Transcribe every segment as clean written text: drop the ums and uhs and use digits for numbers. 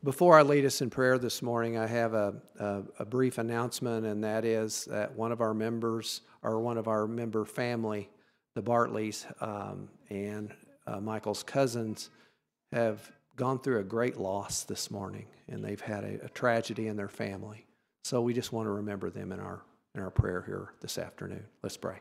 Before I lead us in prayer this morning, I have a brief announcement, and that is that one of our members, or one of our member family, the Bartleys, and Michael's cousins, have gone through a great loss this morning, and they've had a tragedy in their family. So we just want to remember them in our prayer here this afternoon. Let's pray.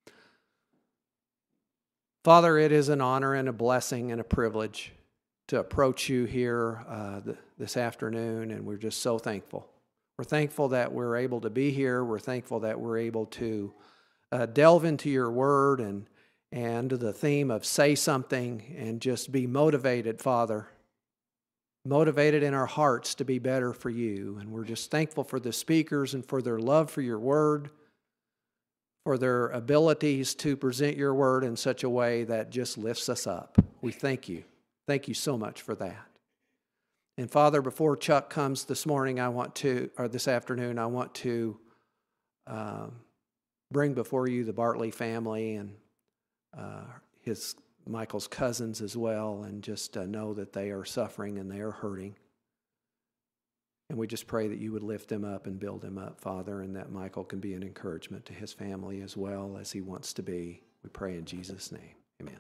Father, it is an honor and a blessing and a privilege to approach you here this afternoon, and we're just so thankful. We're thankful that we're able to be here. We're thankful that we're able to delve into your word and the theme of say something and just be motivated, Father, motivated in our hearts to be better for you. And we're just thankful for the speakers and for their love for your word, for their abilities to present your word in such a way that just lifts us up. We thank you. Thank you so much for that. And Father, before Chuck comes this afternoon, I want to bring before you the Bartley family and Michael's cousins as well, and just know that they are suffering and they are hurting. And we just pray that you would lift them up and build them up, Father, and that Michael can be an encouragement to his family as well as he wants to be. We pray in Jesus' name. Amen.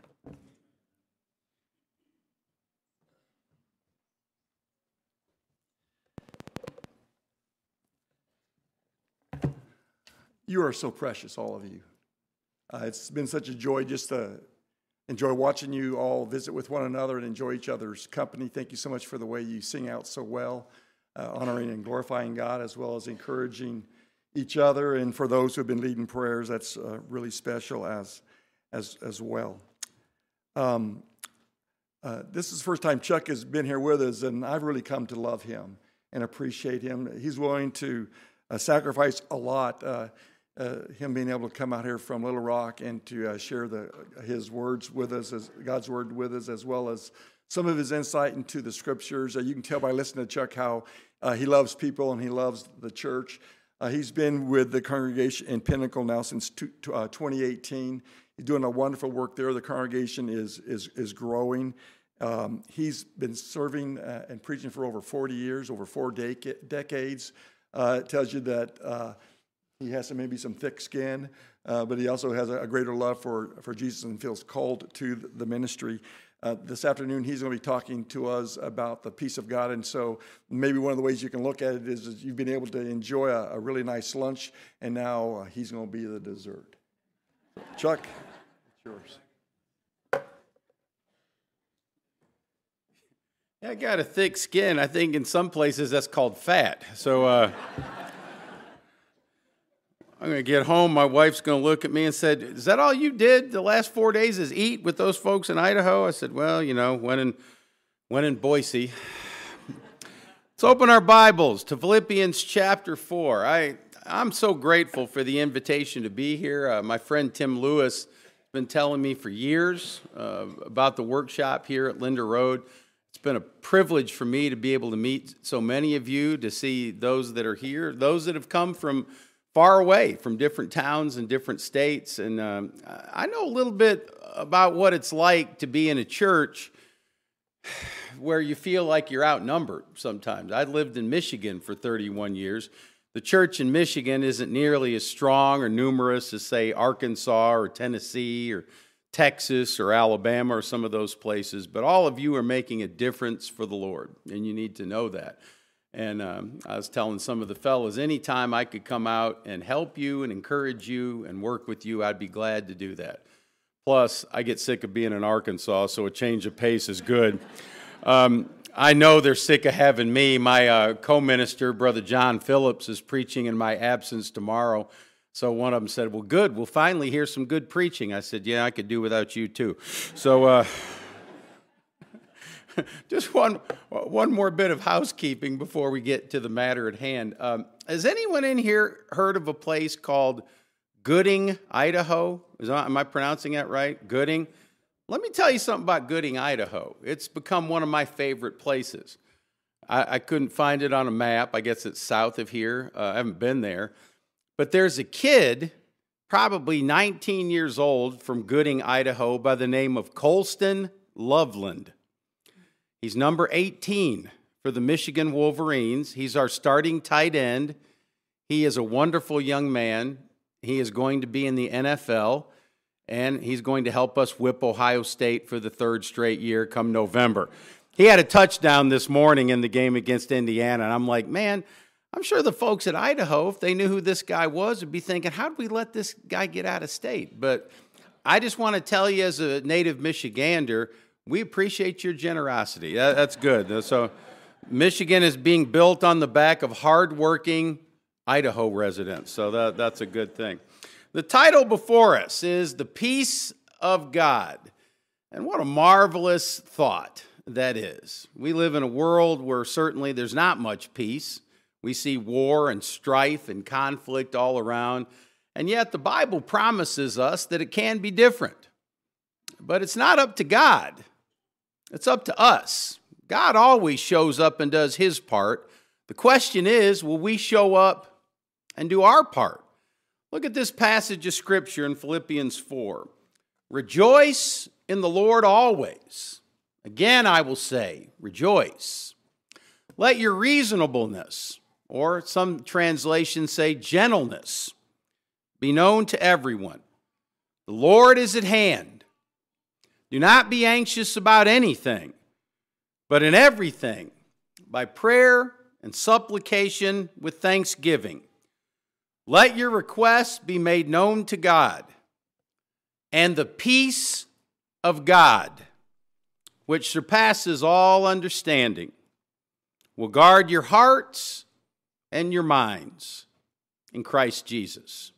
You are so precious, all of you. It's been such a joy just to enjoy watching you all visit with one another and enjoy each other's company. Thank you so much for the way you sing out so well, honoring and glorifying God, as well as encouraging each other. And for those who have been leading prayers, that's really special as well. This is the first time Chuck has been here with us, and I've really come to love him and appreciate him. He's willing to sacrifice a lot. Him being able to come out here from Little Rock and to share his words with us, God's word with us, as well as some of his insight into the scriptures. You can tell by listening to Chuck how he loves people and he loves the church. He's been with the congregation in Pinnacle now since 2018. He's doing a wonderful work there. The congregation is growing. He's been serving and preaching for over 40 years, over 4 decades. It tells you that he has maybe some thick skin, but he also has a greater love for Jesus and feels called to the ministry. This afternoon, he's going to be talking to us about the peace of God, and so maybe one of the ways you can look at it is you've been able to enjoy a really nice lunch, and now he's going to be the dessert. Chuck, it's yours. Yeah, I got a thick skin. I think in some places that's called fat. So I'm going to get home. My wife's going to look at me and said, "Is that all you did the last 4 days is eat with those folks in Idaho?" I said, "Well, when in Boise." Let's open our Bibles to Philippians chapter 4. I'm so grateful for the invitation to be here. My friend Tim Lewis has been telling me for years about the workshop here at Linder Road. It's been a privilege for me to be able to meet so many of you, to see those that are here, those that have come from far away, from different towns and different states. And I know a little bit about what it's like to be in a church where you feel like you're outnumbered sometimes. I lived in Michigan for 31 years. The church in Michigan isn't nearly as strong or numerous as, say, Arkansas or Tennessee or Texas or Alabama or some of those places, but all of you are making a difference for the Lord, and you need to know that. And I was telling some of the fellows, anytime I could come out and help you and encourage you and work with you, I'd be glad to do that. Plus, I get sick of being in Arkansas, so a change of pace is good. I know they're sick of having me. My co-minister, Brother John Phillips, is preaching in my absence tomorrow. So one of them said, "Well, good, we'll finally hear some good preaching." I said, "Yeah, I could do without you too." So just one more bit of housekeeping before we get to the matter at hand. Has anyone in here heard of a place called Gooding, Idaho? Am I pronouncing that right? Gooding? Let me tell you something about Gooding, Idaho. It's become one of my favorite places. I couldn't find it on a map. I guess it's south of here. I haven't been there. But there's a kid, probably 19 years old, from Gooding, Idaho, by the name of Colston Loveland. He's number 18 for the Michigan Wolverines. He's our starting tight end. He is a wonderful young man. He is going to be in the NFL, and he's going to help us whip Ohio State for the third straight year come November. He had a touchdown this morning in the game against Indiana, and I'm like, man, I'm sure the folks at Idaho, if they knew who this guy was, would be thinking, how did we let this guy get out of state? But I just want to tell you as a native Michigander, we appreciate your generosity. That's good. So Michigan is being built on the back of hardworking Idaho residents, so that's a good thing. The title before us is The Peace of God, and what a marvelous thought that is. We live in a world where certainly there's not much peace. We see war and strife and conflict all around, and yet the Bible promises us that it can be different. But it's not up to God. It's up to us. God always shows up and does his part. The question is, will we show up and do our part? Look at this passage of Scripture in Philippians 4. Rejoice in the Lord always. Again, I will say, rejoice. Let your reasonableness, or some translations say gentleness, be known to everyone. The Lord is at hand. Do not be anxious about anything, but in everything, by prayer and supplication with thanksgiving, let your requests be made known to God, and the peace of God, which surpasses all understanding, will guard your hearts and your minds in Christ Jesus.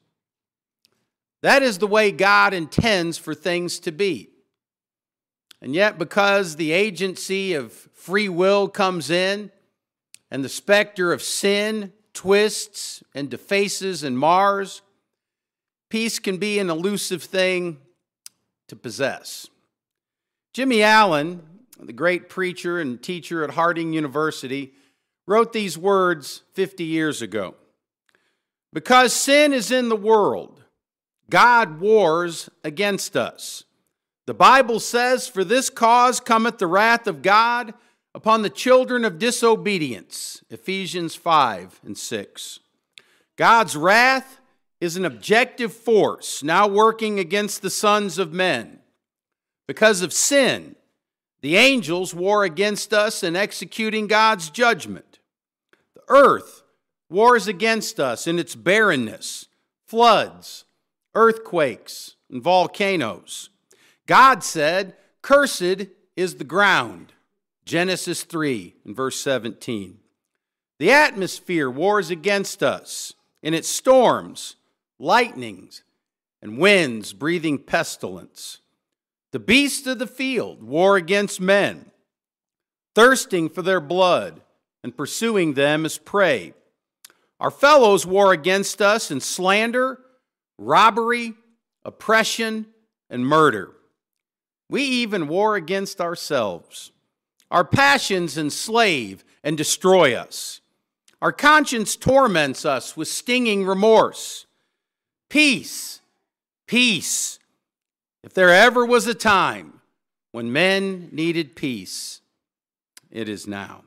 That is the way God intends for things to be. And yet, because the agency of free will comes in, and the specter of sin twists and defaces and mars, peace can be an elusive thing to possess. Jimmy Allen, the great preacher and teacher at Harding University, wrote these words 50 years ago. Because sin is in the world, God wars against us. The Bible says, for this cause cometh the wrath of God upon the children of disobedience, Ephesians 5 and 6. God's wrath is an objective force now working against the sons of men. Because of sin, the angels war against us in executing God's judgment. The earth wars against us in its barrenness, floods, earthquakes, and volcanoes. God said, cursed is the ground. Genesis 3 and verse 17. The atmosphere wars against us in its storms, lightnings, and winds breathing pestilence. The beasts of the field war against men, thirsting for their blood and pursuing them as prey. Our fellows war against us in slander, robbery, oppression, and murder. We even war against ourselves. Our passions enslave and destroy us. Our conscience torments us with stinging remorse. Peace, peace. If there ever was a time when men needed peace, it is now.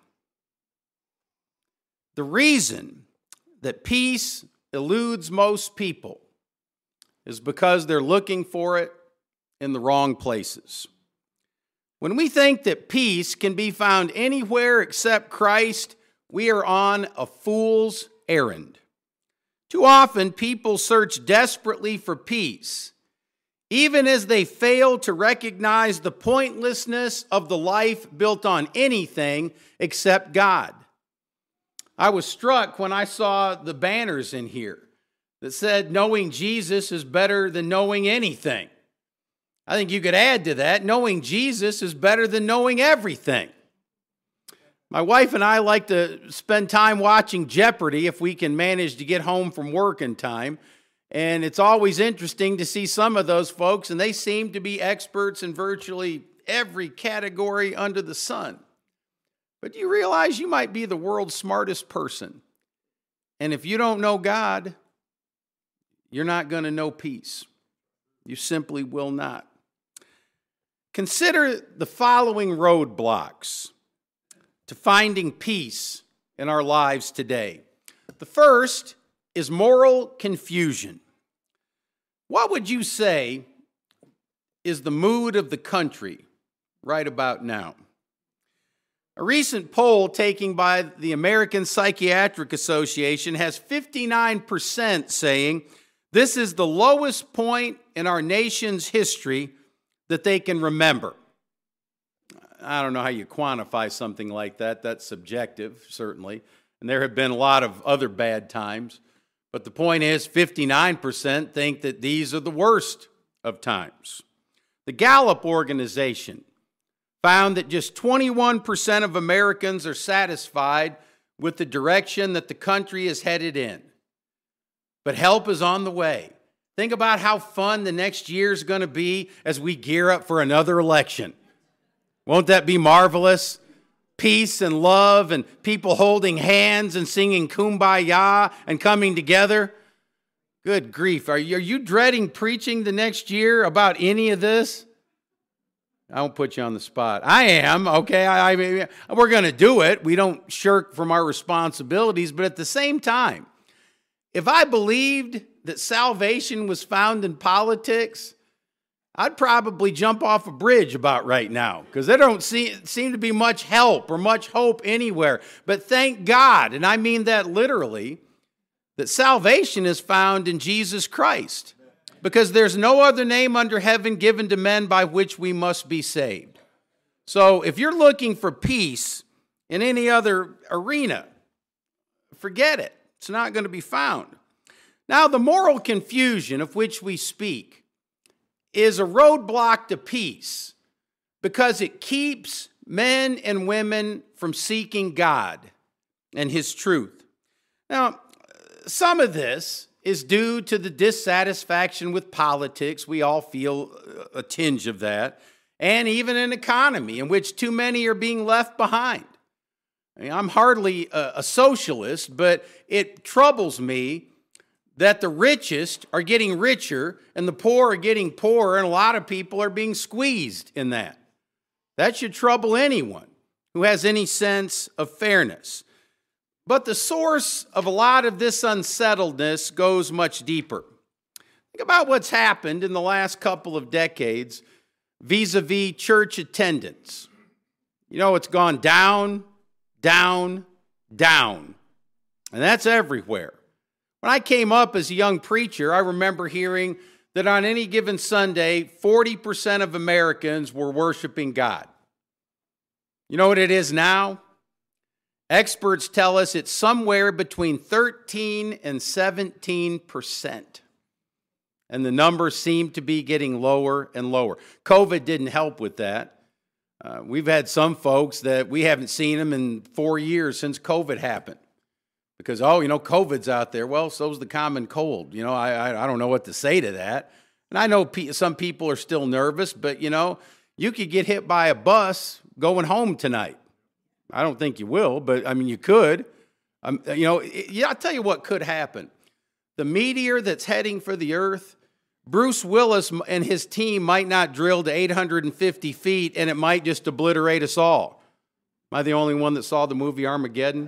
The reason that peace eludes most people is because they're looking for it in the wrong places. When we think that peace can be found anywhere except Christ, we are on a fool's errand. Too often, people search desperately for peace, even as they fail to recognize the pointlessness of the life built on anything except God. I was struck when I saw the banners in here that said, knowing Jesus is better than knowing anything. I think you could add to that, knowing Jesus is better than knowing everything. My wife and I like to spend time watching Jeopardy if we can manage to get home from work in time. And it's always interesting to see some of those folks, and they seem to be experts in virtually every category under the sun. But do you realize you might be the world's smartest person? And if you don't know God, you're not going to know peace. You simply will not. Consider the following roadblocks to finding peace in our lives today. The first is moral confusion. What would you say is the mood of the country right about now? A recent poll taken by the American Psychiatric Association has 59% saying this is the lowest point in our nation's history that they can remember. I don't know how you quantify something like that. That's subjective, certainly. And there have been a lot of other bad times. But the point is, 59% think that these are the worst of times. The Gallup organization found that just 21% of Americans are satisfied with the direction that the country is headed in. But help is on the way. Think about how fun the next year is going to be as we gear up for another election. Won't that be marvelous? Peace and love and people holding hands and singing Kumbaya and coming together. Good grief. Are you dreading preaching the next year about any of this? I won't put you on the spot. I am, okay? I mean, we're going to do it. We don't shirk from our responsibilities. But at the same time, if I believed that salvation was found in politics, I'd probably jump off a bridge about right now because there don't seem to be much help or much hope anywhere. But thank God, and I mean that literally, that salvation is found in Jesus Christ. Because there's no other name under heaven given to men by which we must be saved. So if you're looking for peace in any other arena, forget it. It's not going to be found. Now, the moral confusion of which we speak is a roadblock to peace because it keeps men and women from seeking God and His truth. Now, some of this is due to the dissatisfaction with politics. We all feel a tinge of that. And even an economy in which too many are being left behind. I mean, I'm hardly a socialist, but it troubles me that the richest are getting richer and the poor are getting poorer, and a lot of people are being squeezed in that. That should trouble anyone who has any sense of fairness. But the source of a lot of this unsettledness goes much deeper. Think about what's happened in the last couple of decades vis-a-vis church attendance. You know, it's gone down, down, down. And that's everywhere. When I came up as a young preacher, I remember hearing that on any given Sunday, 40% of Americans were worshiping God. You know what it is now? Experts tell us it's somewhere between 13 and 17%. And the numbers seem to be getting lower and lower. COVID didn't help with that. We've had some folks that we haven't seen them in 4 years since COVID happened. Because, COVID's out there. Well, so's the common cold. I don't know what to say to that. And I know some people are still nervous, but, you could get hit by a bus going home tonight. I don't think you will, but I mean, you could. I'll tell you what could happen. The meteor that's heading for the earth, Bruce Willis and his team might not drill to 850 feet, and it might just obliterate us all. Am I the only one that saw the movie Armageddon?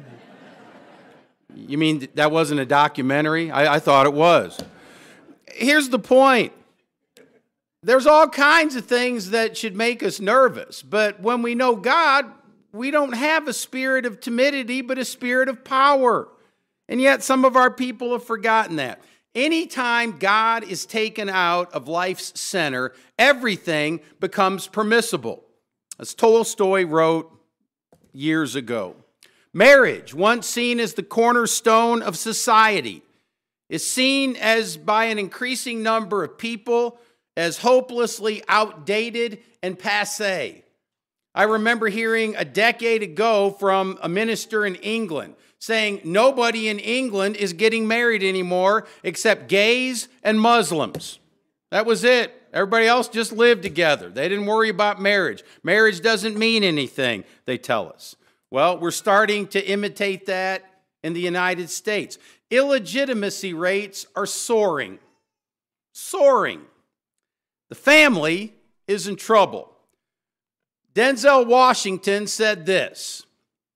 You mean that wasn't a documentary? I thought it was. Here's the point. There's all kinds of things that should make us nervous, but when we know God, we don't have a spirit of timidity, but a spirit of power. And yet some of our people have forgotten that. Anytime God is taken out of life's center, everything becomes permissible. As Tolstoy wrote years ago, marriage, once seen as the cornerstone of society, is seen as by an increasing number of people as hopelessly outdated and passé. I remember hearing a decade ago from a minister in England saying nobody in England is getting married anymore except gays and Muslims. That was it. Everybody else just lived together. They didn't worry about marriage. Marriage doesn't mean anything, they tell us. Well, we're starting to imitate that in the United States. Illegitimacy rates are soaring. Soaring. The family is in trouble. Denzel Washington said this,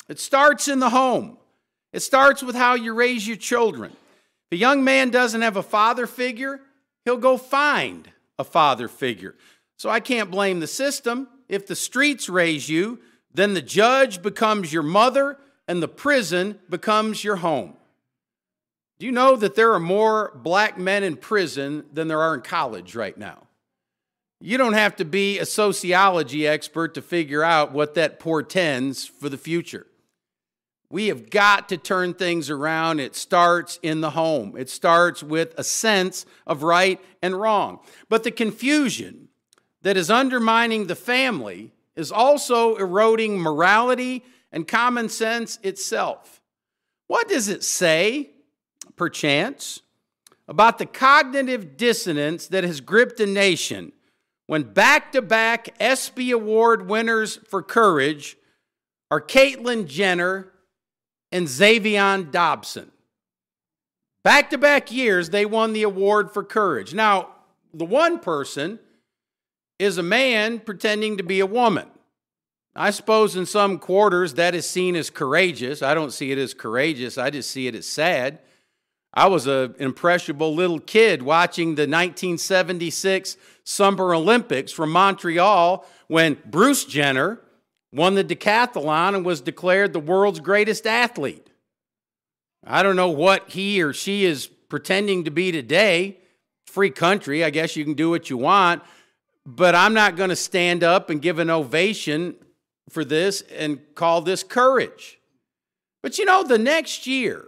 It starts in the home. It starts with how you raise your children. If a young man doesn't have a father figure, he'll go find a father figure. So I can't blame the system. If the streets raise you, then the judge becomes your mother and the prison becomes your home. Do you know that there are more black men in prison than there are in college right now? You don't have to be a sociology expert to figure out what that portends for the future. We have got to turn things around. It starts in the home. It starts with a sense of right and wrong. But the confusion that is undermining the family is also eroding morality and common sense itself. What does it say, perchance, about the cognitive dissonance that has gripped a nation when back-to-back ESPY Award winners for courage are Caitlyn Jenner and Xavion Dobson? Back-to-back years, they won the award for courage. Now, the one person is a man pretending to be a woman. I suppose in some quarters that is seen as courageous. I don't see it as courageous. I just see it as sad. I was an impressionable little kid watching the 1976 Summer Olympics from Montreal when Bruce Jenner won the decathlon and was declared the world's greatest athlete. I don't know what he or she is pretending to be today. Free country, I guess you can do what you want, but I'm not going to stand up and give an ovation for this and call this courage. But you know, the next year,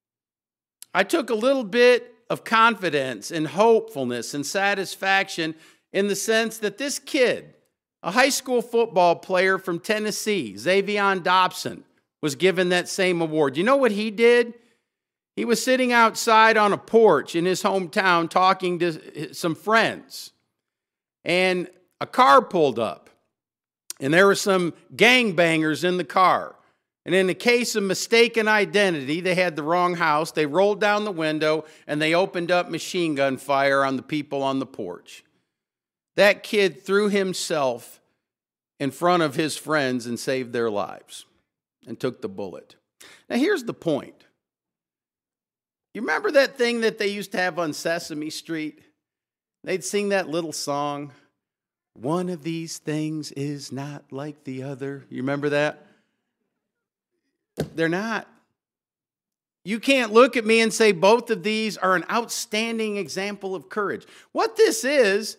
I took a little bit of confidence and hopefulness and satisfaction in the sense that this kid, a high school football player from Tennessee, Xavion Dobson, was given that same award. You know what he did? He was sitting outside on a porch in his hometown talking to some friends, and a car pulled up. And there were some gangbangers in the car. And in the case of mistaken identity, they had the wrong house. They rolled down the window and they opened up machine gun fire on the people on the porch. That kid threw himself in front of his friends and saved their lives and took the bullet. Now here's the point. You remember that thing that they used to have on Sesame Street? They'd sing that little song, "One of these things is not like the other." You remember that? They're not. You can't look at me and say both of these are an outstanding example of courage. What this is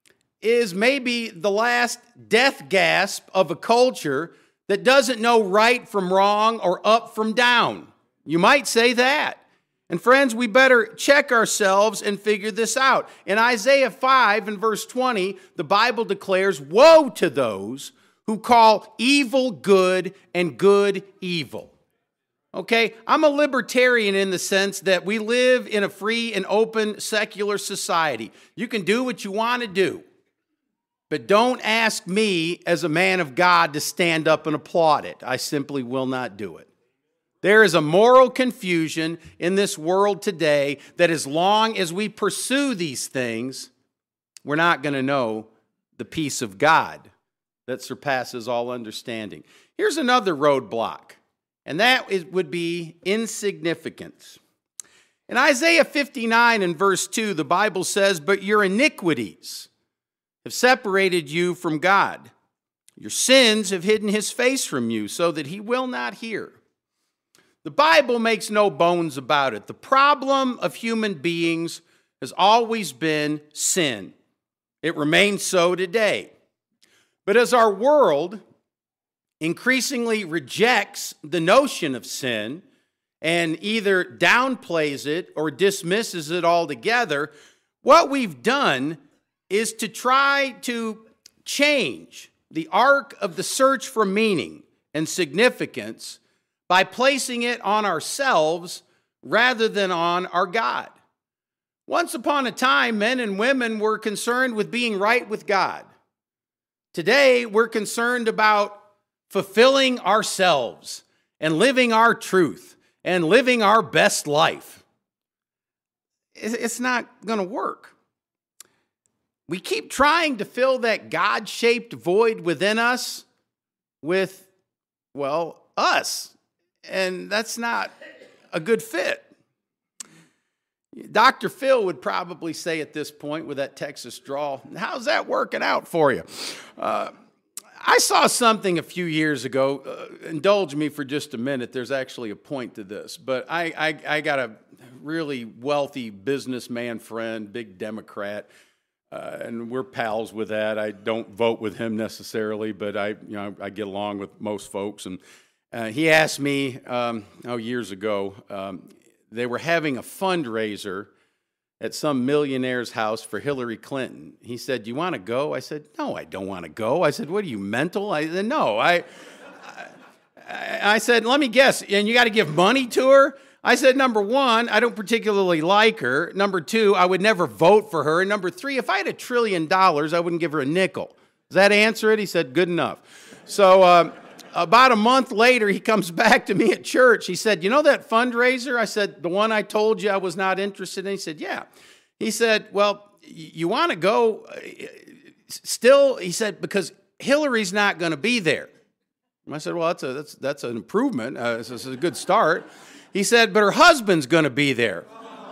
maybe the last death gasp of a culture that doesn't know right from wrong or up from down. You might say that. And friends, we better check ourselves and figure this out. In Isaiah 5 and verse 20, the Bible declares, "Woe to those who call evil good and good evil." Okay, I'm a libertarian in the sense that we live in a free and open secular society. You can do what you want to do, but don't ask me as a man of God to stand up and applaud it. I simply will not do it. There is a moral confusion in this world today that as long as we pursue these things, we're not going to know the peace of God that surpasses all understanding. Here's another roadblock, and that would be insignificance. In Isaiah 59 and verse 2, the Bible says, "But your iniquities have separated you from God. Your sins have hidden his face from you so that he will not hear." The Bible makes no bones about it. The problem of human beings has always been sin. It remains so today. But as our world increasingly rejects the notion of sin and either downplays it or dismisses it altogether, what we've done is to try to change the arc of the search for meaning and significance by placing it on ourselves rather than on our God. Once upon a time, men and women were concerned with being right with God. Today, we're concerned about fulfilling ourselves and living our truth and living our best life. It's not going to work. We keep trying to fill that God-shaped void within us with, well, us. and that's not a good fit. Dr. Phil would probably say at this point with that Texas drawl, how's that working out for you? I saw something a few years ago. Indulge me for just a minute. There's actually a point to this. But I got a really wealthy businessman friend, big Democrat, and we're pals with that. I don't vote with him necessarily, but I get along with most folks. And he asked me, years ago, they were having a fundraiser at some millionaire's house for Hillary Clinton. He said, "Do you want to go?" I said, "No, I don't want to go." I said, "What are you, mental?" I said, "No." I said, "Let me guess, and you got to give money to her?" I said, "Number one, I don't particularly like her. Number two, I would never vote for her. And number three, if I had $1 trillion, I wouldn't give her a nickel." Does that answer it? He said, "Good enough." So about a month later, he comes back to me at church. He said, "You know that fundraiser?" I said, "The one I told you I was not interested in?" He said, "Yeah." He said, "Well, you want to go still?" He said, "Because Hillary's not going to be there." I said, "Well, that's an improvement. This is a good start." He said, "But her husband's going to be there."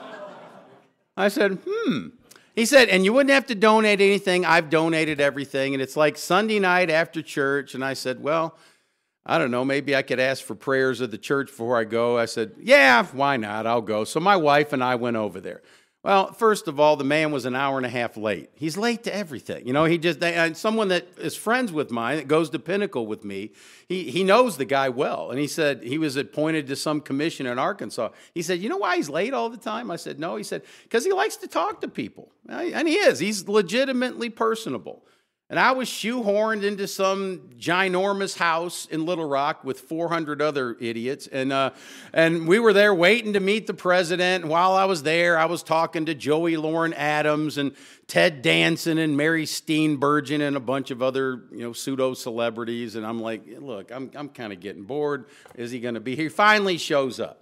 I said, He said, "And you wouldn't have to donate anything. I've donated everything. And it's like Sunday night after church." And I said, "Well, I don't know, maybe I could ask for prayers of the church before I go." I said, "Yeah, why not? I'll go." So my wife and I went over there. Well, first of all, the man was an hour and a half late. He's late to everything. Someone that is friends with mine, that goes to Pinnacle with me, he knows the guy well. And he said he was appointed to some commission in Arkansas. He said, "You know why he's late all the time?" I said, "No." He said, "Because he likes to talk to people." And he is. He's legitimately personable. And I was shoehorned into some ginormous house in Little Rock with 400 other idiots. And we were there waiting to meet the president. And while I was there, I was talking to Joey Lauren Adams and Ted Danson and Mary Steenburgen and a bunch of other, pseudo-celebrities. And I'm like, look, I'm kind of getting bored. Is he going to be here? He finally shows up.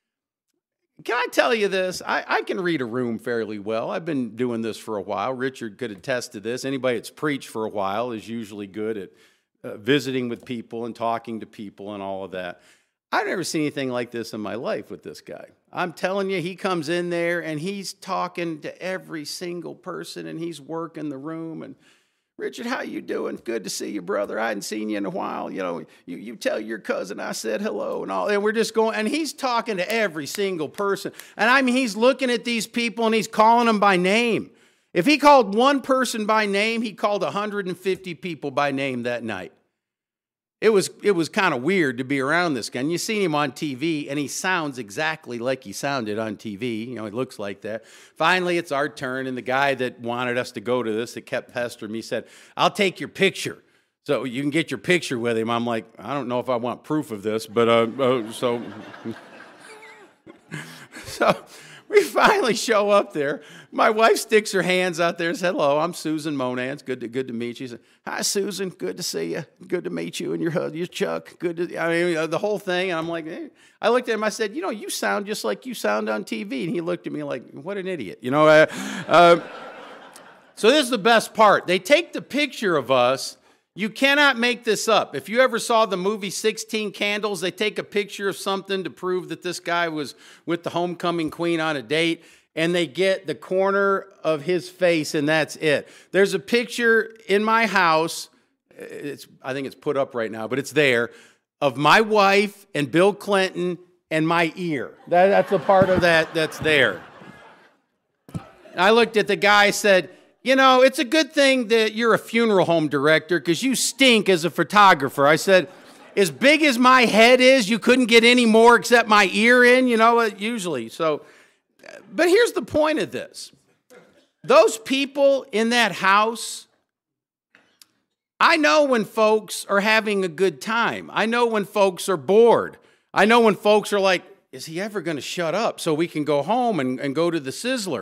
Can I tell you this? I can read a room fairly well. I've been doing this for a while. Richard could attest to this. Anybody that's preached for a while is usually good at visiting with people and talking to people and all of that. I've never seen anything like this in my life with this guy. I'm telling you, he comes in there and he's talking to every single person and he's working the room. And "Richard, how you doing? Good to see you, brother. I hadn't seen you in a while. You tell your cousin I said hello," and all. And we're just going, and he's talking to every single person. And I mean, he's looking at these people and he's calling them by name. If he called one person by name, he called 150 people by name that night. It was kind of weird to be around this guy. And you see him on TV, and he sounds exactly like he sounded on TV. He looks like that. Finally, it's our turn, and the guy that wanted us to go to this, that kept pestering me, said, "I'll take your picture, so you can get your picture with him." I'm like, I don't know if I want proof of this, but so we finally show up there. My wife sticks her hands out there and says, "Hello, I'm Susan Monans. Good to meet you." She said, "Hi, Susan. Good to see you. Good to meet you and your Chuck. The whole thing." And I'm like, hey. I looked at him. I said, "You sound just like you sound on TV." And he looked at me like, what an idiot. So this is the best part. They take the picture of us. You cannot make this up. If you ever saw the movie 16 Candles, they take a picture of something to prove that this guy was with the homecoming queen on a date, and they get the corner of his face, and that's it. There's a picture in my house, I think it's put up right now, but it's there, of my wife and Bill Clinton and my ear. That's a part of that that's there. I looked at the guy and said, "It's a good thing that you're a funeral home director because you stink as a photographer." I said, "As big as my head is, you couldn't get any more except my ear in, usually." So, but here's the point of this. Those people in that house, I know when folks are having a good time. I know when folks are bored. I know when folks are like, "Is he ever going to shut up so we can go home and go to the Sizzler?"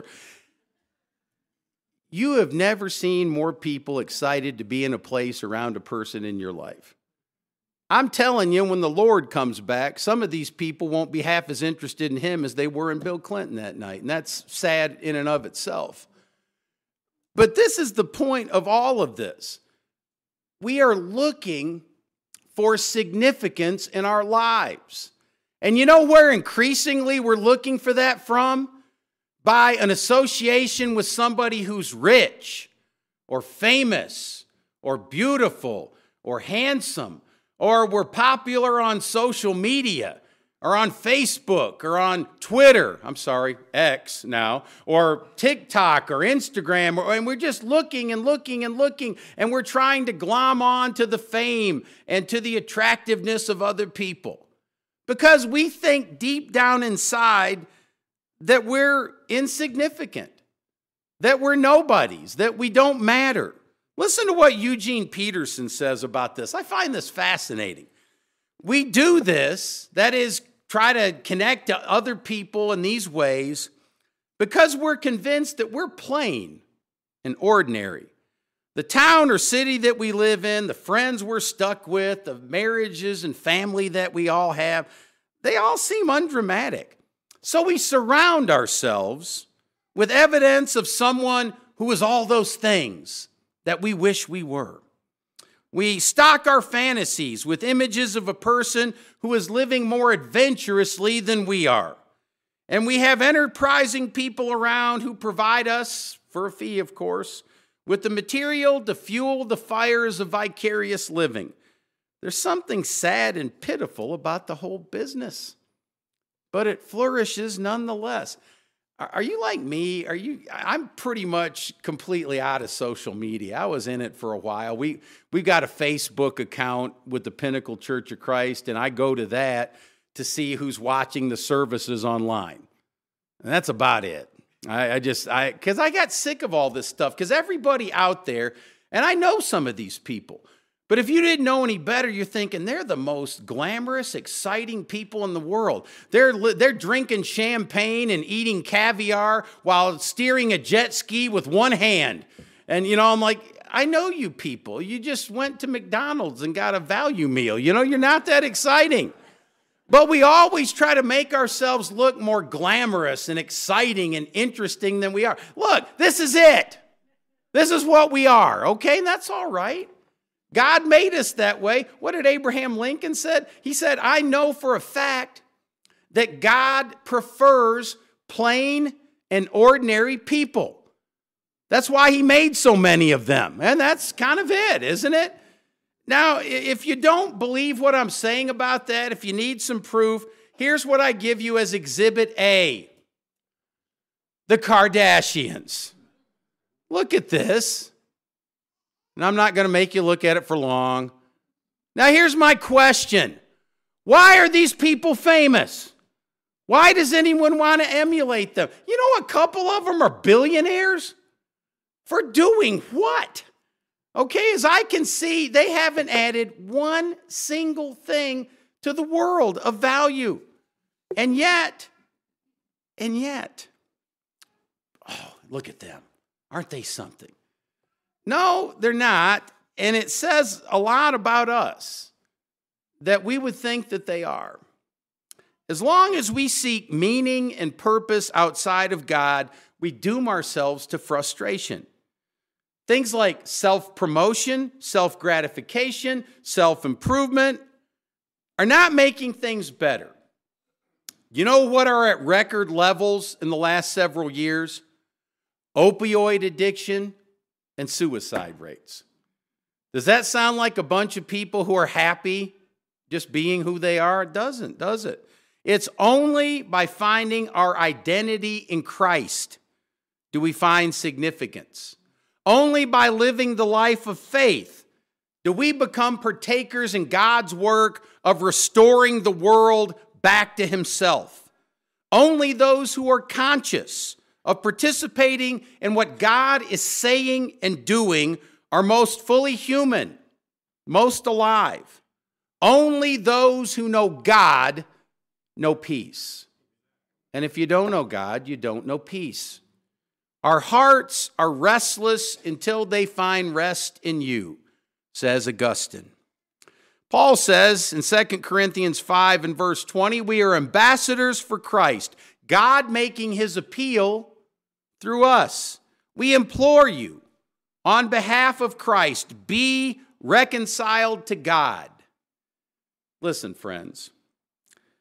You have never seen more people excited to be in a place around a person in your life. I'm telling you, when the Lord comes back, some of these people won't be half as interested in him as they were in Bill Clinton that night. And that's sad in and of itself. But this is the point of all of this. We are looking for significance in our lives. And you know where increasingly we're looking for that from? By an association with somebody who's rich or famous or beautiful or handsome, or we're popular on social media or on Facebook or on Twitter, X now, or TikTok or Instagram, and we're just looking and looking and looking, and we're trying to glom on to the fame and to the attractiveness of other people. Because we think deep down inside that we're insignificant, that we're nobodies, that we don't matter. Listen to what Eugene Peterson says about this. I find this fascinating. We do this, that is, try to connect to other people in these ways, because we're convinced that we're plain and ordinary. The town or city that we live in, the friends we're stuck with, the marriages and family that we all have, they all seem undramatic. So we surround ourselves with evidence of someone who is all those things that we wish we were. We stock our fantasies with images of a person who is living more adventurously than we are. And we have enterprising people around who provide us, for a fee of course, with the material to fuel the fires of vicarious living. There's something sad and pitiful about the whole business, but it flourishes nonetheless. Are you like me? I'm pretty much completely out of social media. I was in it for a while. We've got a Facebook account with the Pinnacle Church of Christ, and I go to that to see who's watching the services online. And that's about it. Because I got sick of all this stuff, because everybody out there, and I know some of these people, but if you didn't know any better, you're thinking they're the most glamorous, exciting people in the world. They're drinking champagne and eating caviar while steering a jet ski with one hand. And, I'm like, I know you people. You just went to McDonald's and got a value meal. You're not that exciting. But we always try to make ourselves look more glamorous and exciting and interesting than we are. Look, this is it. This is what we are, okay? And that's all right. God made us that way. What did Abraham Lincoln said? He said, I know for a fact that God prefers plain and ordinary people. That's why he made so many of them. And that's kind of it, isn't it? Now, if you don't believe what I'm saying about that, if you need some proof, here's what I give you as Exhibit A. The Kardashians. Look at this. And I'm not going to make you look at it for long. Now, here's my question. Why are these people famous? Why does anyone want to emulate them? A couple of them are billionaires. For doing what? Okay, as I can see, they haven't added one single thing to the world of value. And yet, oh, look at them. Aren't they something? No, they're not. And it says a lot about us that we would think that they are. As long as we seek meaning and purpose outside of God, we doom ourselves to frustration. Things like self-promotion, self-gratification, self-improvement are not making things better. You know what are at record levels in the last several years? Opioid addiction and suicide rates. Does that sound like a bunch of people who are happy just being who they are? It doesn't, does it? It's only by finding our identity in Christ do we find significance. Only by living the life of faith do we become partakers in God's work of restoring the world back to himself. Only those who are conscious of participating in what God is saying and doing are most fully human, most alive. Only those who know God know peace. And if you don't know God, you don't know peace. Our hearts are restless until they find rest in you, says Augustine. Paul says in 2 Corinthians 5 and verse 20, we are ambassadors for Christ, God making his appeal through us. We implore you, on behalf of Christ, be reconciled to God. Listen, friends,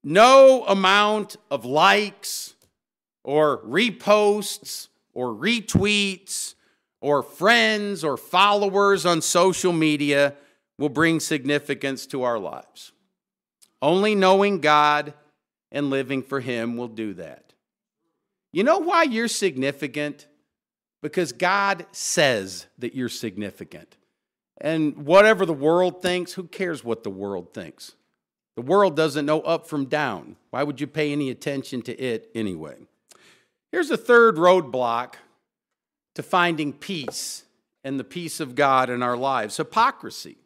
no amount of likes or reposts or retweets or friends or followers on social media will bring significance to our lives. Only knowing God and living for Him will do that. You know why you're significant? Because God says that you're significant. And whatever the world thinks, who cares what the world thinks? The world doesn't know up from down. Why would you pay any attention to it anyway? Here's a third roadblock to finding peace and the peace of God in our lives: hypocrisy.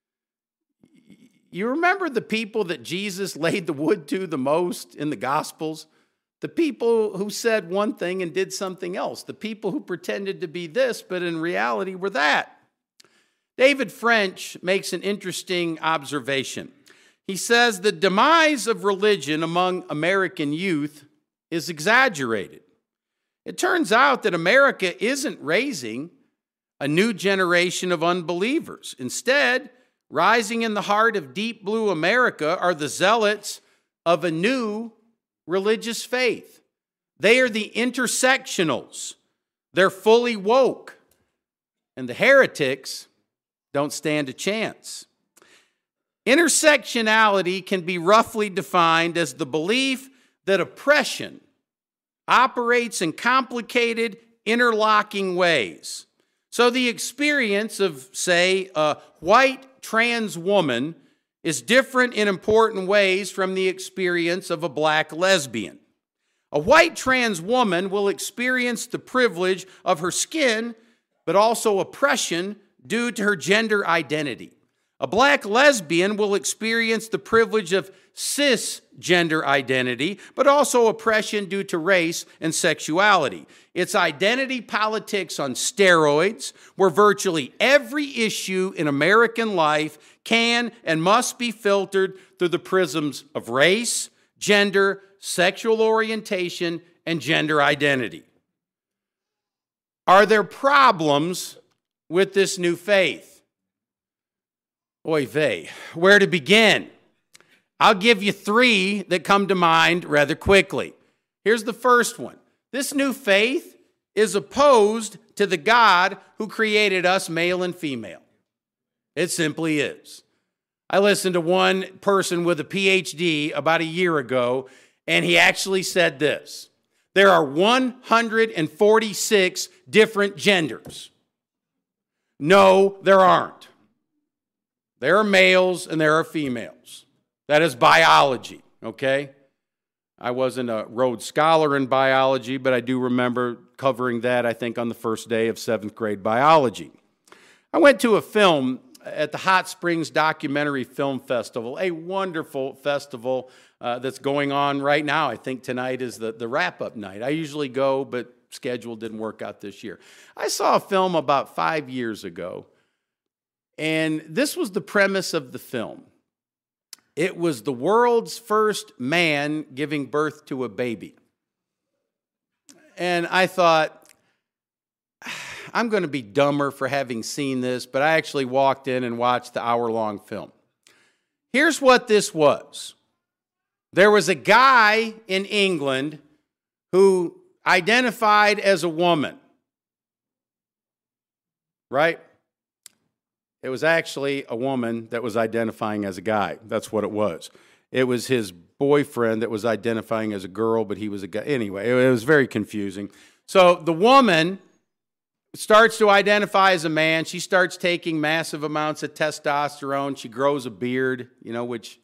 You remember the people that Jesus laid the wood to the most in the Gospels? The people who said one thing and did something else. The people who pretended to be this, but in reality were that. David French makes an interesting observation. He says the demise of religion among American youth is exaggerated. It turns out that America isn't raising a new generation of unbelievers. Instead, rising in the heart of deep blue America are the zealots of a new religious faith. They are the intersectionals. They're fully woke. And the heretics don't stand a chance. Intersectionality can be roughly defined as the belief that oppression operates in complicated, interlocking ways. So the experience of, say, a white trans woman is different in important ways from the experience of a black lesbian. A white trans woman will experience the privilege of her skin, but also oppression due to her gender identity. A black lesbian will experience the privilege of cisgender identity, but also oppression due to race and sexuality. It's identity politics on steroids, where virtually every issue in American life can and must be filtered through the prisms of race, gender, sexual orientation, and gender identity. Are there problems with this new faith? Oy vey, where to begin? I'll give you three that come to mind rather quickly. Here's the first one. This new faith is opposed to the God who created us male and female. It simply is. I listened to one person with a PhD about a year ago, and he actually said this: there are 146 different genders. No, there aren't. There are males and there are females. That is biology, okay? I wasn't a Rhodes Scholar in biology, but I do remember covering that, I think, on the first day of 7th grade biology. I went to a film at the Hot Springs Documentary Film Festival, a wonderful festival that's going on right now. I think tonight is the wrap-up night. I usually go, but schedule didn't work out this year. I saw a film about 5 years ago, and this was the premise of the film. It was the world's first man giving birth to a baby. And I thought, I'm going to be dumber for having seen this, but I actually walked in and watched the hour-long film. Here's what this was. There was a guy in England who identified as a woman, right? It was actually a woman that was identifying as a guy. That's what it was. It was his boyfriend that was identifying as a girl, but he was a guy. Anyway, it was very confusing. So the woman starts to identify as a man. She starts taking massive amounts of testosterone. She grows a beard, which,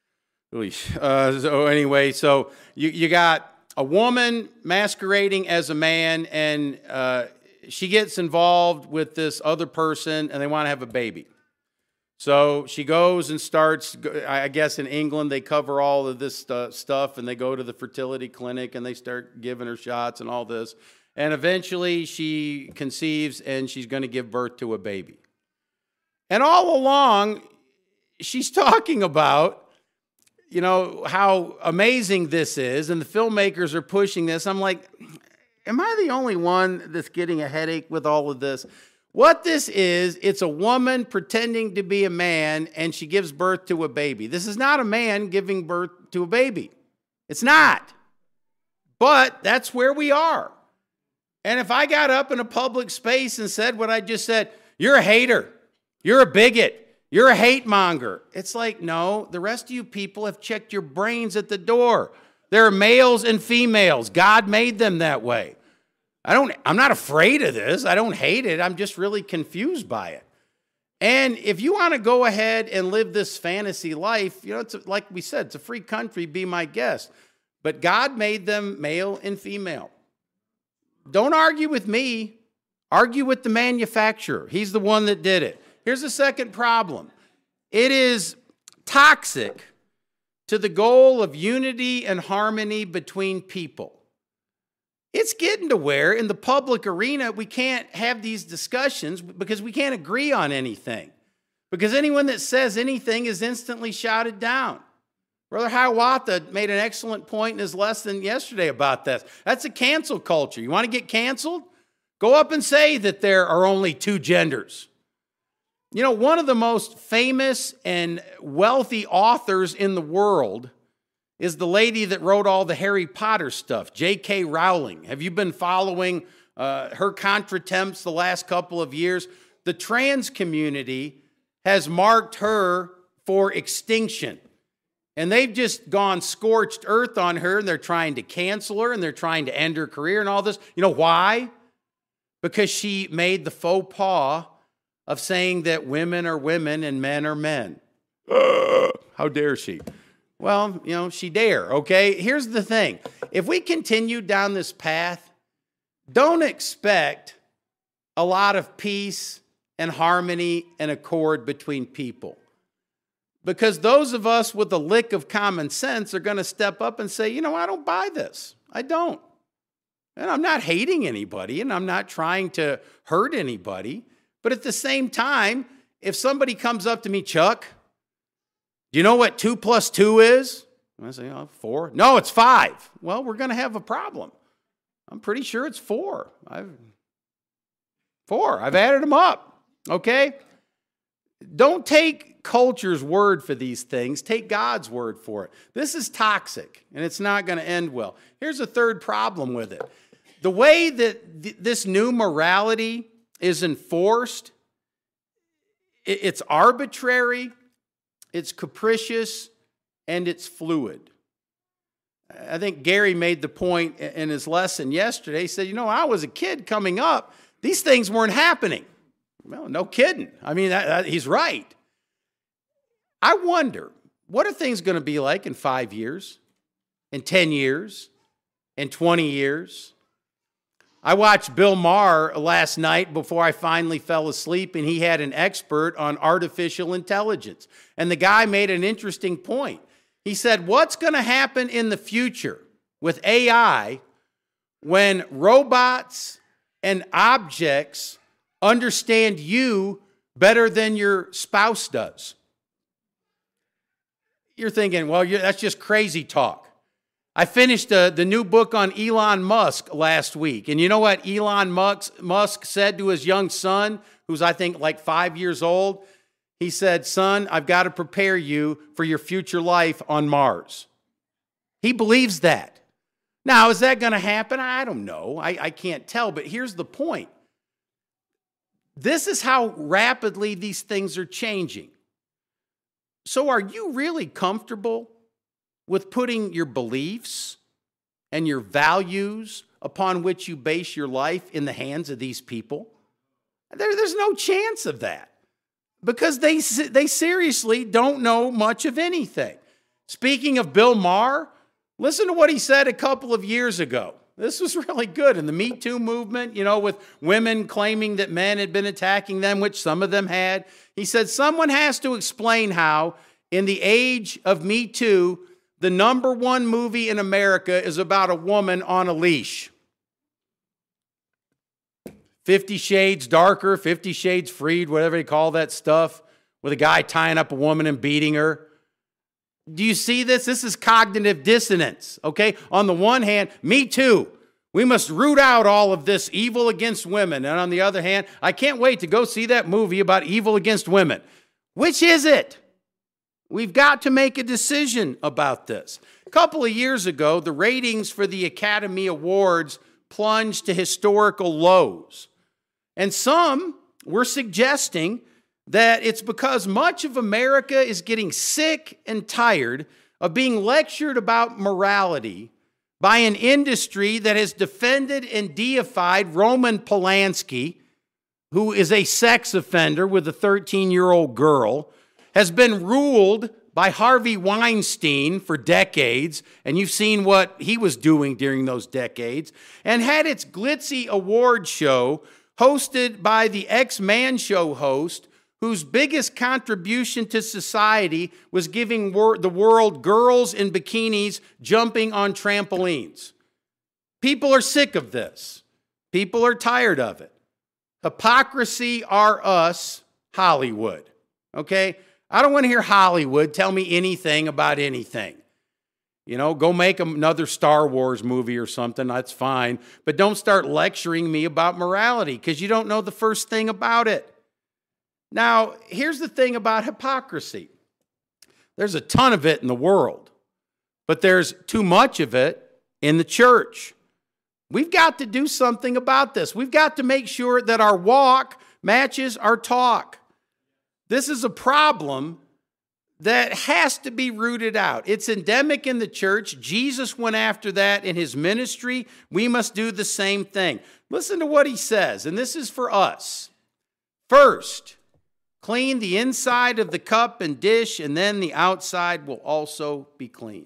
so anyway, so you got a woman masquerading as a man, and she gets involved with this other person, and they want to have a baby. So she goes and starts, I guess in England, they cover all of this stuff, and they go to the fertility clinic, and they start giving her shots and all this. And eventually she conceives, and she's going to give birth to a baby. And all along, she's talking about, how amazing this is, and the filmmakers are pushing this. I'm like, am I the only one that's getting a headache with all of this? What this is, it's a woman pretending to be a man, and she gives birth to a baby. This is not a man giving birth to a baby. It's not. But that's where we are. And if I got up in a public space and said what I just said, you're a hater, you're a bigot, you're a hate monger. It's like, no, the rest of you people have checked your brains at the door. There are males and females. God made them that way. I'm not afraid of this. I don't hate it. I'm just really confused by it. And if you want to go ahead and live this fantasy life, it's like we said, it's a free country, be my guest. But God made them male and female. Don't argue with me. Argue with the manufacturer. He's the one that did it. Here's the second problem. It is toxic to the goal of unity and harmony between people. It's getting to where in the public arena we can't have these discussions because we can't agree on anything. Because anyone that says anything is instantly shouted down. Brother Hiawatha made an excellent point in his lesson yesterday about this. That's a cancel culture. You want to get canceled? Go up and say that there are only two genders. One of the most famous and wealthy authors in the world is the lady that wrote all the Harry Potter stuff, J.K. Rowling. Have you been following her contretemps the last couple of years? The trans community has marked her for extinction. And they've just gone scorched earth on her, and they're trying to cancel her, and they're trying to end her career and all this. You know why? Because she made the faux pas of saying that women are women and men are men. How dare she? Well, she dare, okay? Here's the thing. If we continue down this path, don't expect a lot of peace and harmony and accord between people. Because those of us with a lick of common sense are going to step up and say, I don't buy this. I don't. And I'm not hating anybody, and I'm not trying to hurt anybody. But at the same time, if somebody comes up to me, Chuck, do you know what 2 + 2 is? I say, 4. No, it's 5. Well, we're going to have a problem. I'm pretty sure it's 4. I've added them up, okay? Don't take culture's word for these things. Take God's word for it. This is toxic, and it's not going to end well. Here's a third problem with it. The way that this new morality is enforced, it's arbitrary, it's capricious, and it's fluid. I think Gary made the point in his lesson yesterday. He said, when I was a kid coming up, these things weren't happening. Well, no kidding. I mean, he's right. I wonder, what are things going to be like in 5 years, in 10 years, in 20 years? I watched Bill Maher last night before I finally fell asleep, and he had an expert on artificial intelligence. And the guy made an interesting point. He said, what's going to happen in the future with AI when robots and objects understand you better than your spouse does? You're thinking, well, that's just crazy talk. I finished the new book on Elon Musk last week. And you know what Elon Musk said to his young son, who's I think like 5 years old? He said, son, I've got to prepare you for your future life on Mars. He believes that. Now, is that going to happen? I don't know. I can't tell. But here's the point. This is how rapidly these things are changing. So are you really comfortable with putting your beliefs and your values upon which you base your life in the hands of these people? There's no chance of that because they seriously don't know much of anything. Speaking of Bill Maher, listen to what he said a couple of years ago. This was really good in the Me Too movement, with women claiming that men had been attacking them, which some of them had. He said, someone has to explain how, in the age of Me Too, the #1 movie in America is about a woman on a leash. 50 Shades Darker, 50 Shades Freed, whatever they call that stuff, with a guy tying up a woman and beating her. Do you see this? This is cognitive dissonance, okay? On the one hand, Me Too. We must root out all of this evil against women. And on the other hand, I can't wait to go see that movie about evil against women. Which is it? We've got to make a decision about this. A couple of years ago, the ratings for the Academy Awards plunged to historical lows. And some were suggesting that it's because much of America is getting sick and tired of being lectured about morality by an industry that has defended and deified Roman Polanski, who is a sex offender with a 13-year-old girl, has been ruled by Harvey Weinstein for decades, and you've seen what he was doing during those decades, and had its glitzy award show hosted by the ex-Man Show host, whose biggest contribution to society was giving the world girls in bikinis jumping on trampolines. People are sick of this. People are tired of it. Hypocrisy are us, Hollywood. Okay? I don't want to hear Hollywood tell me anything about anything. You know, go make another Star Wars movie or something, that's fine. But don't start lecturing me about morality because you don't know the first thing about it. Now, here's the thing about hypocrisy. There's a ton of it in the world, but there's too much of it in the church. We've got to do something about this. We've got to make sure that our walk matches our talk. This is a problem that has to be rooted out. It's endemic in the church. Jesus went after that in his ministry. We must do the same thing. Listen to what he says, and this is for us. First, clean the inside of the cup and dish, and then the outside will also be clean.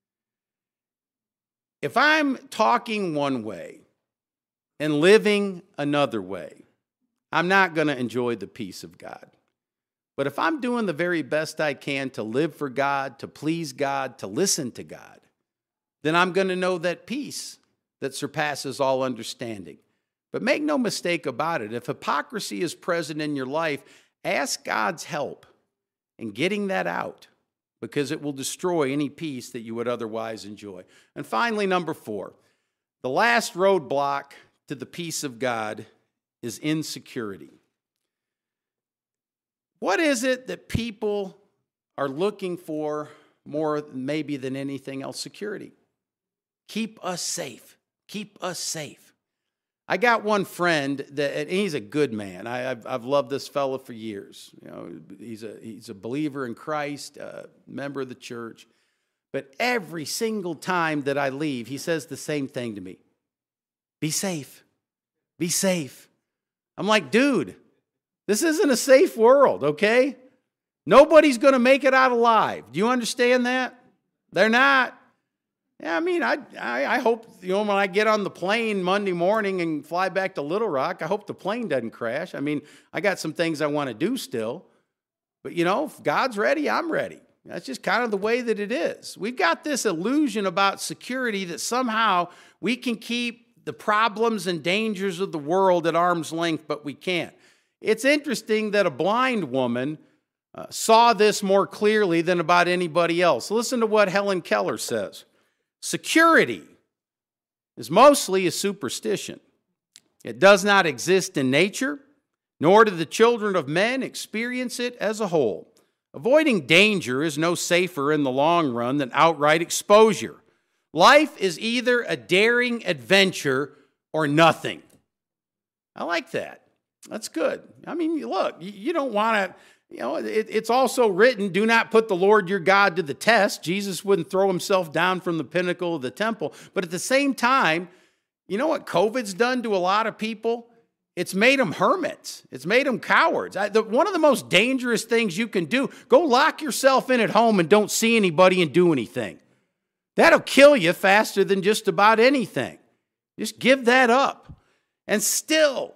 If I'm talking one way and living another way, I'm not going to enjoy the peace of God. But if I'm doing the very best I can to live for God, to please God, to listen to God, then I'm going to know that peace that surpasses all understanding. But make no mistake about it, if hypocrisy is present in your life, ask God's help in getting that out, because it will destroy any peace that you would otherwise enjoy. And finally, number 4, the last roadblock to the peace of God is insecurity. What is it that people are looking for more maybe than anything else? Security. Keep us safe. Keep us safe. I got one friend that, and he's a good man. I've loved this fellow for years. You know, he's a believer in Christ, a member of the church. But every single time that I leave, he says the same thing to me. Be safe. Be safe. I'm like, dude, this isn't a safe world, okay? Nobody's going to make it out alive. Do you understand that? They're not. Yeah, I mean, I hope, when I get on the plane Monday morning and fly back to Little Rock, I hope the plane doesn't crash. I mean, I got some things I want to do still. But, if God's ready, I'm ready. That's just kind of the way that it is. We've got this illusion about security that somehow we can keep the problems and dangers of the world at arm's length, but we can't. It's interesting that a blind woman saw this more clearly than about anybody else. Listen to what Helen Keller says. Security is mostly a superstition. It does not exist in nature, nor do the children of men experience it as a whole. Avoiding danger is no safer in the long run than outright exposure. Life is either a daring adventure or nothing. I like that. That's good. I mean, look, you don't want to, it's also written, do not put the Lord your God to the test. Jesus wouldn't throw himself down from the pinnacle of the temple. But at the same time, you know what COVID's done to a lot of people? It's made them hermits. It's made them cowards. One of the most dangerous things you can do, go lock yourself in at home and don't see anybody and do anything. That'll kill you faster than just about anything. Just give that up. And still,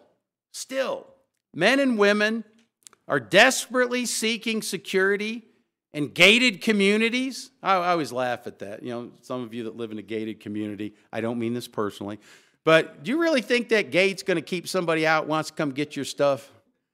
men and women are desperately seeking security in gated communities. I always laugh at that. Some of you that live in a gated community, I don't mean this personally, but do you really think that gate's going to keep somebody out who wants to come get your stuff?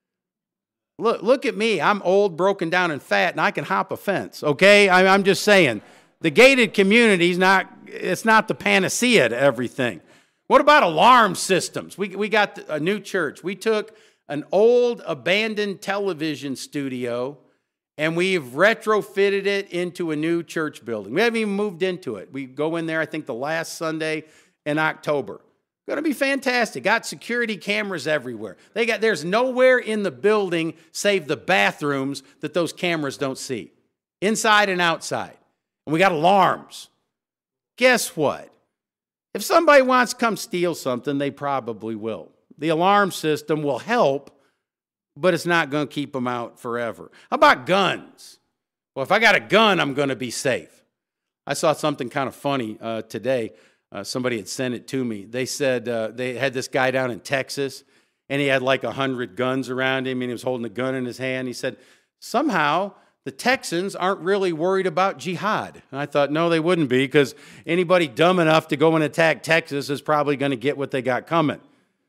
Look at me. I'm old, broken down, and fat, and I can hop a fence, okay? I'm just saying. The gated community it's not the panacea to everything. What about alarm systems? We got a new church. We took an old abandoned television studio and we've retrofitted it into a new church building. We haven't even moved into it. We go in there, I think, the last Sunday in October. Going to be fantastic. Got security cameras everywhere. There's nowhere in the building save the bathrooms that those cameras don't see, inside and outside. And we got alarms. Guess what? If somebody wants to come steal something, they probably will. The alarm system will help, but it's not going to keep them out forever. How about guns? Well, if I got a gun, I'm going to be safe. I saw something kind of funny today. Somebody had sent it to me. They said they had this guy down in Texas, and he had like 100 guns around him, and he was holding a gun in his hand. He said, somehow the Texans aren't really worried about jihad. And I thought, no, they wouldn't be, because anybody dumb enough to go and attack Texas is probably going to get what they got coming.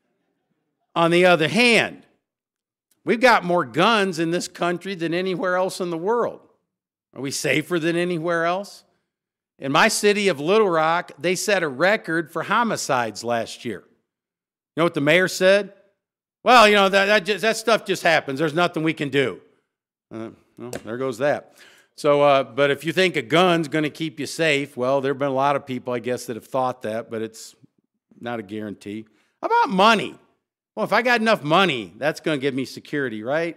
On the other hand, we've got more guns in this country than anywhere else in the world. Are we safer than anywhere else? In my city of Little Rock, they set a record for homicides last year. You know what the mayor said? Well, you know, that stuff just happens. There's nothing we can do. Well, there goes that. So, but if you think a gun's going to keep you safe, well, there have been a lot of people, I guess, that have thought that, but it's not a guarantee. How about money? Well, if I got enough money, that's going to give me security, right?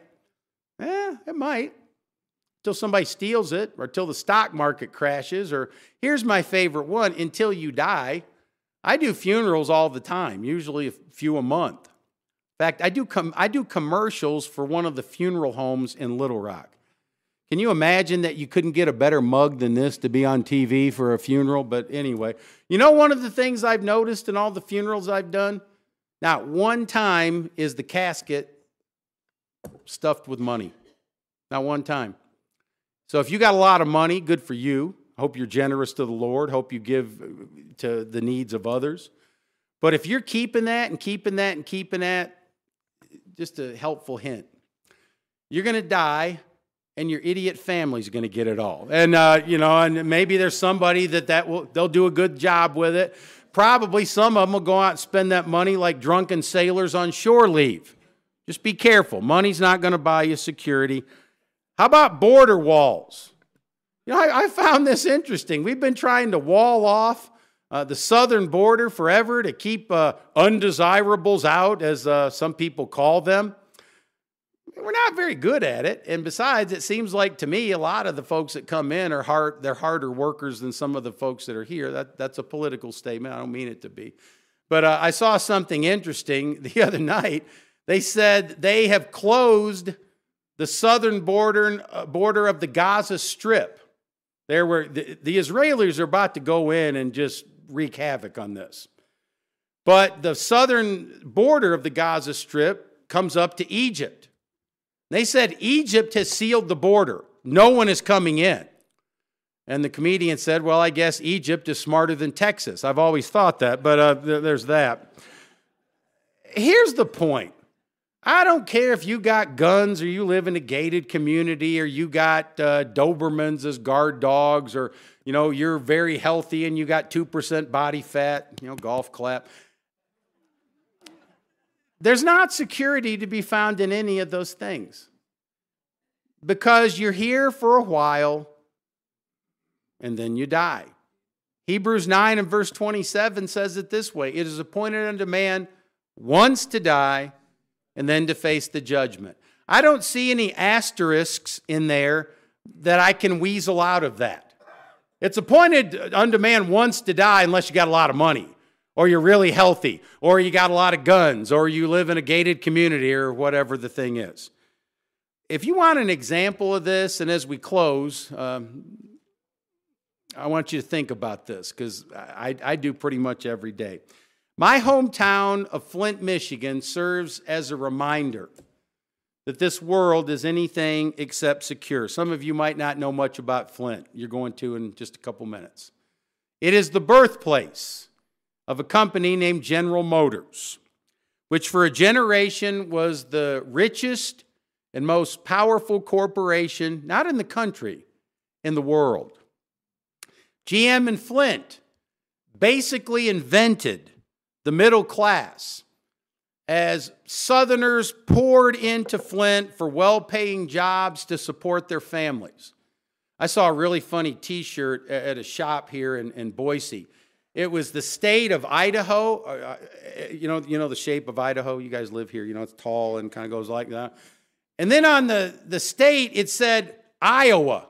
It might. Until somebody steals it, or until the stock market crashes, or here's my favorite one, until you die. I do funerals all the time, usually a few a month. In fact, I do commercials for one of the funeral homes in Little Rock. Can you imagine that you couldn't get a better mug than this to be on TV for a funeral? But anyway, you know, one of the things I've noticed in all the funerals I've done, not one time is the casket stuffed with money. Not one time. So if you got a lot of money, good for you. Hope you're generous to the Lord. Hope you give to the needs of others. But if you're keeping that and keeping that and keeping that, just a helpful hint, you're going to die, and your idiot family's going to get it all. And and maybe there's somebody they'll do a good job with it. Probably some of them will go out and spend that money like drunken sailors on shore leave. Just be careful. Money's not going to buy you security. How about border walls? You know, I found this interesting. We've been trying to wall off the southern border forever to keep undesirables out, as some people call them. We're not very good at it. And besides, it seems like to me a lot of the folks that come in they're harder workers than some of the folks that are here. That's a political statement. I don't mean it to be. But I saw something interesting the other night. They said they have closed the southern border of the Gaza Strip. The Israelis are about to go in and just wreak havoc on this. But the southern border of the Gaza Strip comes up to Egypt. They said Egypt has sealed the border. No one is coming in. And the comedian said, well, I guess Egypt is smarter than Texas. I've always thought that, but there's that. Here's the point. I don't care if you got guns or you live in a gated community or you got Dobermans as guard dogs or, you're very healthy and you got 2% body fat, golf clap. There's not security to be found in any of those things because you're here for a while and then you die. Hebrews 9 and verse 27 says it this way: it is appointed unto man once to die and then to face the judgment. I don't see any asterisks in there that I can weasel out of that. It's appointed unto man once to die unless you got a lot of money, or you're really healthy, or you got a lot of guns, or you live in a gated community, or whatever the thing is. If you want an example of this, and as we close, I want you to think about this, because I do pretty much every day. My hometown of Flint, Michigan serves as a reminder that this world is anything except secure. Some of you might not know much about Flint. You're going to in just a couple minutes. It is the birthplace of a company named General Motors, which for a generation was the richest and most powerful corporation, not in the country, in the world. GM in Flint basically invented the middle class. as Southerners poured into Flint for well-paying jobs to support their families. I saw a really funny T-shirt at a shop here in Boise. It was the state of Idaho. You know the shape of Idaho? You guys live here. You know, it's tall and kind of goes like that. And then on the state, it said Iowa.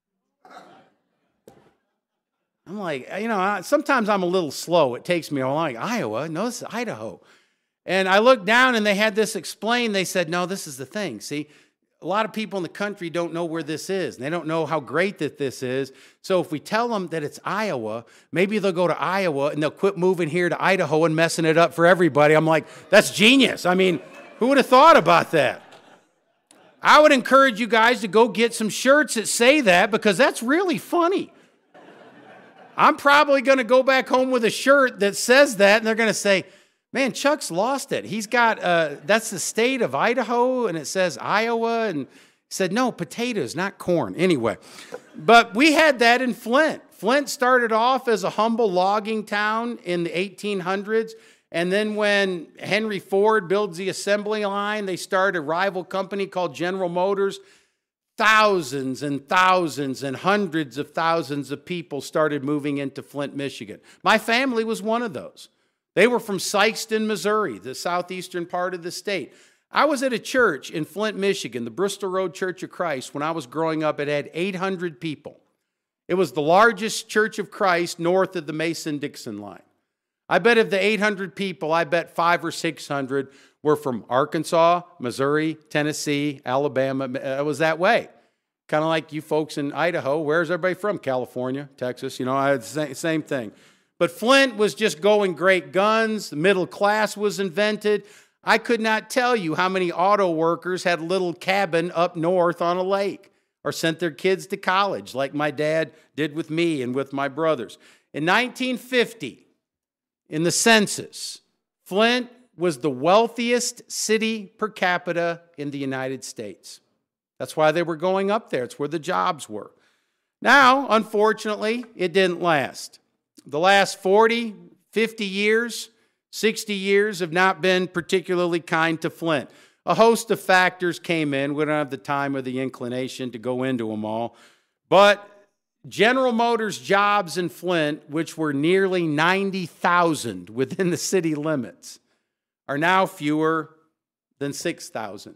I'm like, sometimes I'm a little slow. It takes me a while. Like, Iowa? No, this is Idaho. And I looked down and they had this explained. They said, no, this is the thing. See, a lot of people in the country don't know where this is. And they don't know how great that this is. So if we tell them that it's Iowa, maybe they'll go to Iowa and they'll quit moving here to Idaho and messing it up for everybody. I'm like, that's genius. I mean, who would have thought about that? I would encourage you guys to go get some shirts that say that, because that's really funny. I'm probably going to go back home with a shirt that says that, and they're going to say, man, Chuck's lost it. He's got, that's the state of Idaho, and it says Iowa, and he said, no, potatoes, not corn. Anyway, but we had that in Flint. Flint started off as a humble logging town in the 1800s, and then when Henry Ford builds the assembly line, they started a rival company called General Motors. Thousands and thousands and hundreds of thousands of people started moving into Flint, Michigan. My family was one of those. They were from Sikeston, Missouri, the southeastern part of the state. I was at a church in Flint, Michigan, the Bristol Road Church of Christ. When I was growing up, it had 800 people. It was the largest Church of Christ north of the Mason-Dixon line. I bet of the 800 people, I bet 500 or 600 were from Arkansas, Missouri, Tennessee, Alabama. It was that way. Kind of like you folks in Idaho. Where's everybody from? California, Texas. I had the same thing. But Flint was just going great guns. The middle class was invented. I could not tell you how many auto workers had a little cabin up north on a lake or sent their kids to college like my dad did with me and with my brothers. In 1950, in the census, Flint was the wealthiest city per capita in the United States. That's why they were going up there. It's where the jobs were. Now, unfortunately, it didn't last. The last 40, 50 years, 60 years have not been particularly kind to Flint. A host of factors came in. We don't have the time or the inclination to go into them all. But General Motors jobs in Flint, which were nearly 90,000 within the city limits, are now fewer than 6,000.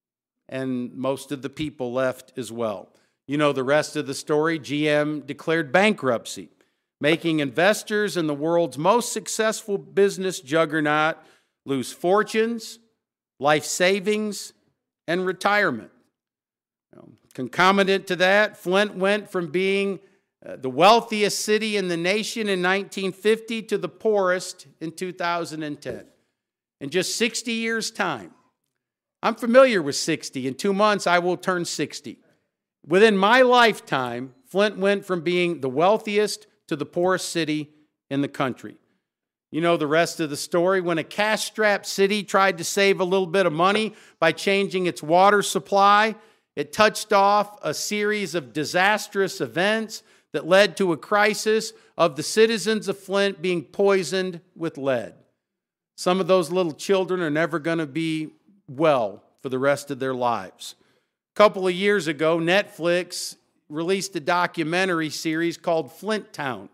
And most of the people left as well. You know the rest of the story. GM declared bankruptcy, making investors in the world's most successful business juggernaut lose fortunes, life savings, and retirement. Concomitant to that, Flint went from being the wealthiest city in the nation in 1950 to the poorest in 2010. In just 60 years' time. I'm familiar with 60. In 2 months, I will turn 60. Within my lifetime, Flint went from being the wealthiest to the poorest city in the country. You know the rest of the story. When a cash-strapped city tried to save a little bit of money by changing its water supply, it touched off a series of disastrous events that led to a crisis of the citizens of Flint being poisoned with lead. Some of those little children are never going to be well for the rest of their lives. A couple of years ago, Netflix released a documentary series called Flint Town.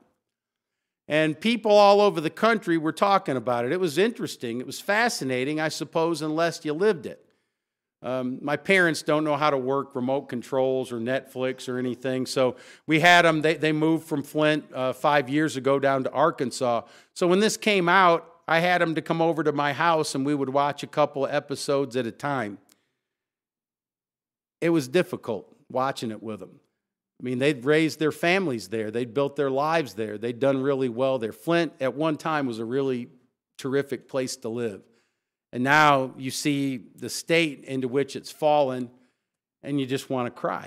And people all over the country were talking about it. It was interesting. It was fascinating, I suppose, unless you lived it. My parents don't know how to work remote controls or Netflix or anything, so we had them. They moved from Flint 5 years ago down to Arkansas. So when this came out, I had them to come over to my house, and we would watch a couple of episodes at a time. It was difficult watching it with them. I mean, they'd raised their families there. They'd built their lives there. They'd done really well there. Flint, at one time, was a really terrific place to live. And now you see the state into which it's fallen, and you just want to cry.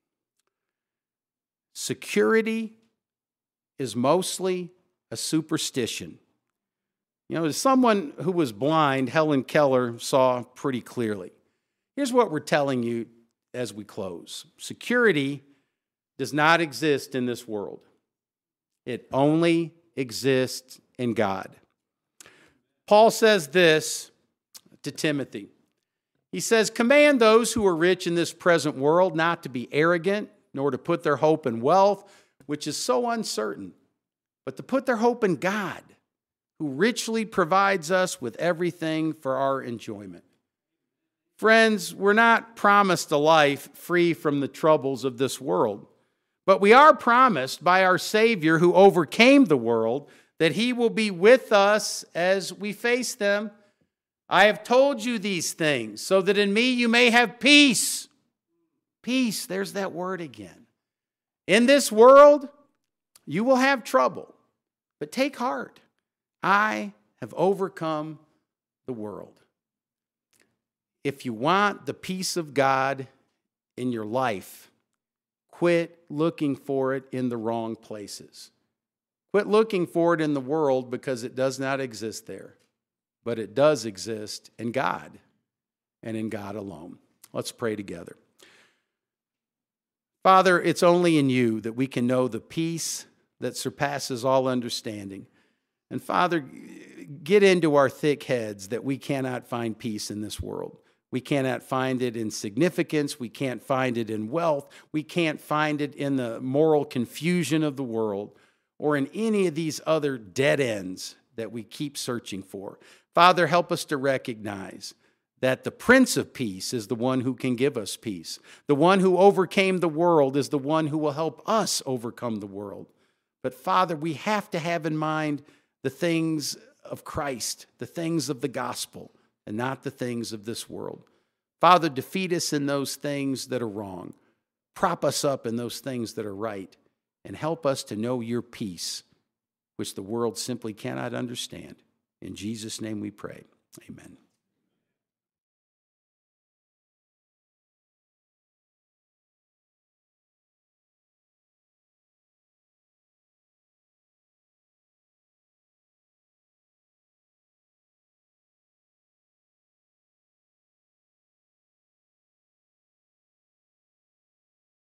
Security is mostly a superstition. You know, as someone who was blind, Helen Keller saw pretty clearly. Here's what we're telling you as we close. Security does not exist in this world. It only exists in God. Paul says this to Timothy. He says, "Command those who are rich in this present world not to be arrogant, nor to put their hope in wealth, which is so uncertain, but to put their hope in God, who richly provides us with everything for our enjoyment." Friends, we're not promised a life free from the troubles of this world, but we are promised by our Savior who overcame the world that he will be with us as we face them. "I have told you these things so that in me you may have peace." Peace, there's that word again. "In this world you will have trouble, but take heart. I have overcome the world." If you want the peace of God in your life, quit looking for it in the wrong places. Quit looking for it in the world because it does not exist there, but it does exist in God and in God alone. Let's pray together. Father, it's only in you that we can know the peace that surpasses all understanding. And Father, get into our thick heads that we cannot find peace in this world. We cannot find it in significance. We can't find it in wealth. We can't find it in the moral confusion of the world or in any of these other dead ends that we keep searching for. Father, help us to recognize that the Prince of Peace is the one who can give us peace. The one who overcame the world is the one who will help us overcome the world. But Father, we have to have in mind the things of Christ, the things of the gospel, and not the things of this world. Father, defeat us in those things that are wrong. Prop us up in those things that are right. And help us to know your peace, which the world simply cannot understand. In Jesus' name we pray. Amen.